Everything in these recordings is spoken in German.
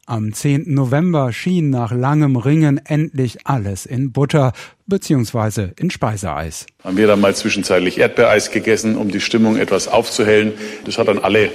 Am 10. November schien nach langem Ringen endlich alles in Butter bzw. in Speiseeis. Haben wir dann mal zwischenzeitlich Erdbeereis gegessen, um die Stimmung etwas aufzuhellen. Das hat dann alle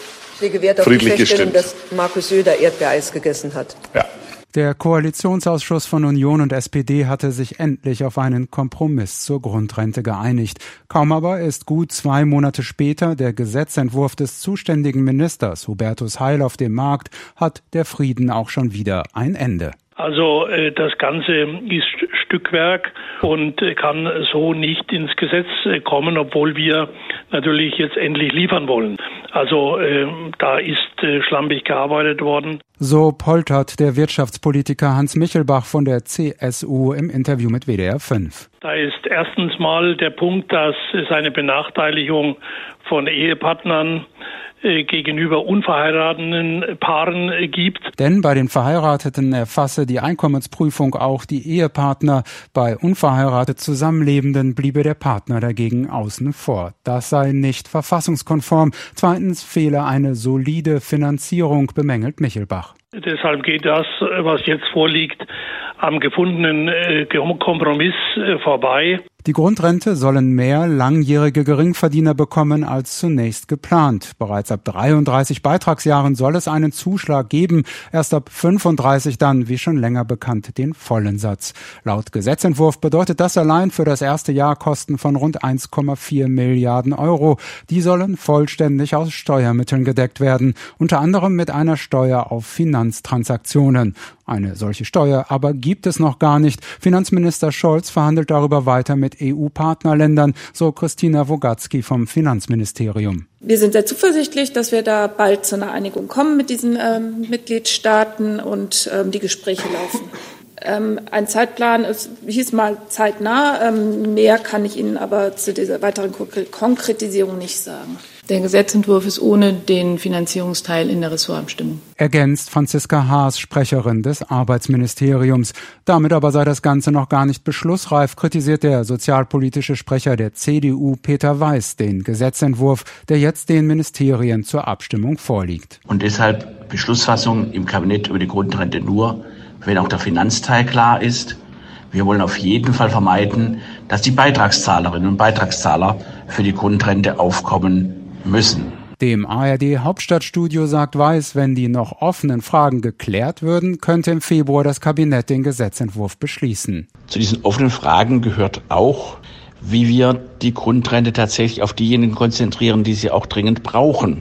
friedlich gestimmt. Dass Markus Söder Erdbeereis gegessen hat. Ja. Der Koalitionsausschuss von Union und SPD hatte sich endlich auf einen Kompromiss zur Grundrente geeinigt. Kaum aber ist gut 2 Monate später der Gesetzentwurf des zuständigen Ministers Hubertus Heil auf dem Markt, hat der Frieden auch schon wieder ein Ende. Also das Ganze ist Stückwerk und kann so nicht ins Gesetz kommen, obwohl wir natürlich jetzt endlich liefern wollen. Also da ist schlampig gearbeitet worden. So poltert der Wirtschaftspolitiker Hans Michelbach von der CSU im Interview mit WDR 5. Da ist erstens mal der Punkt, dass es eine Benachteiligung von Ehepartnern gegenüber unverheirateten Paaren gibt. Denn bei den Verheirateten erfasse die Einkommensprüfung auch die Ehepartner. Bei unverheiratet Zusammenlebenden bliebe der Partner dagegen außen vor. Das sei nicht verfassungskonform. Zweitens fehle eine solide Finanzierung, bemängelt Michelbach. Deshalb geht das, was jetzt vorliegt, am gefundenen Kompromiss vorbei. Die Grundrente sollen mehr langjährige Geringverdiener bekommen als zunächst geplant. Bereits ab 33 Beitragsjahren soll es einen Zuschlag geben, erst ab 35 dann, wie schon länger bekannt, den vollen Satz. Laut Gesetzentwurf bedeutet das allein für das erste Jahr Kosten von rund 1,4 Milliarden Euro. Die sollen vollständig aus Steuermitteln gedeckt werden, unter anderem mit einer Steuer auf Finanztransaktionen. Eine solche Steuer aber gibt es noch gar nicht. Finanzminister Scholz verhandelt darüber weiter mit EU-Partnerländern, so Christina Wogatzki vom Finanzministerium. Wir sind sehr zuversichtlich, dass wir da bald zu einer Einigung kommen mit diesen Mitgliedstaaten und die Gespräche laufen. Ein Zeitplan hieß mal zeitnah. Mehr kann ich Ihnen aber zu dieser weiteren Konkretisierung nicht sagen. Der Gesetzentwurf ist ohne den Finanzierungsteil in der Ressortabstimmung. Ergänzt Franziska Haas, Sprecherin des Arbeitsministeriums. Damit aber sei das Ganze noch gar nicht beschlussreif, kritisiert der sozialpolitische Sprecher der CDU, Peter Weiß, den Gesetzentwurf, der jetzt den Ministerien zur Abstimmung vorliegt. Und deshalb Beschlussfassung im Kabinett über die Grundrente nur, wenn auch der Finanzteil klar ist. Wir wollen auf jeden Fall vermeiden, dass die Beitragszahlerinnen und Beitragszahler für die Grundrente aufkommen müssen. Dem ARD-Hauptstadtstudio sagt Weiß, wenn die noch offenen Fragen geklärt würden, könnte im Februar das Kabinett den Gesetzentwurf beschließen. Zu diesen offenen Fragen gehört auch, wie wir die Grundrente tatsächlich auf diejenigen konzentrieren, die sie auch dringend brauchen.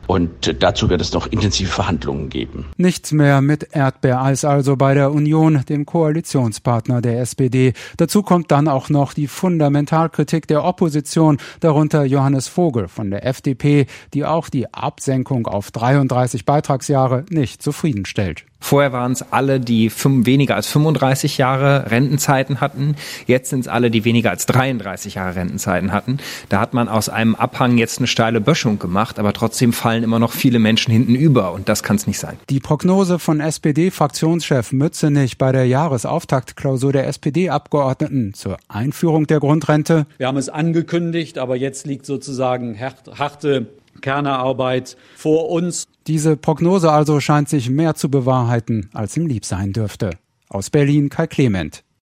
Und dazu wird es noch intensive Verhandlungen geben. Nichts mehr mit Erdbeereis also bei der Union, dem Koalitionspartner der SPD. Dazu kommt dann auch noch die Fundamentalkritik der Opposition, darunter Johannes Vogel von der FDP, die auch die Absenkung auf 33 Beitragsjahre nicht zufriedenstellt. Vorher waren es alle, die weniger als 35 Jahre Rentenzeiten hatten. Jetzt sind es alle, die weniger als 33 Jahre Rentenzeiten hatten. Da hat man aus einem Abhang jetzt eine steile Böschung gemacht, aber trotzdem fallen immer noch viele Menschen hinten über und das kann es nicht sein. Die Prognose von SPD-Fraktionschef Mützenich bei der Jahresauftaktklausur der SPD-Abgeordneten zur Einführung der Grundrente. Wir haben es angekündigt, aber jetzt liegt sozusagen harte Kernearbeit vor uns. Diese Prognose also scheint sich mehr zu bewahrheiten, als ihm lieb sein dürfte. Aus Berlin Kai Clement.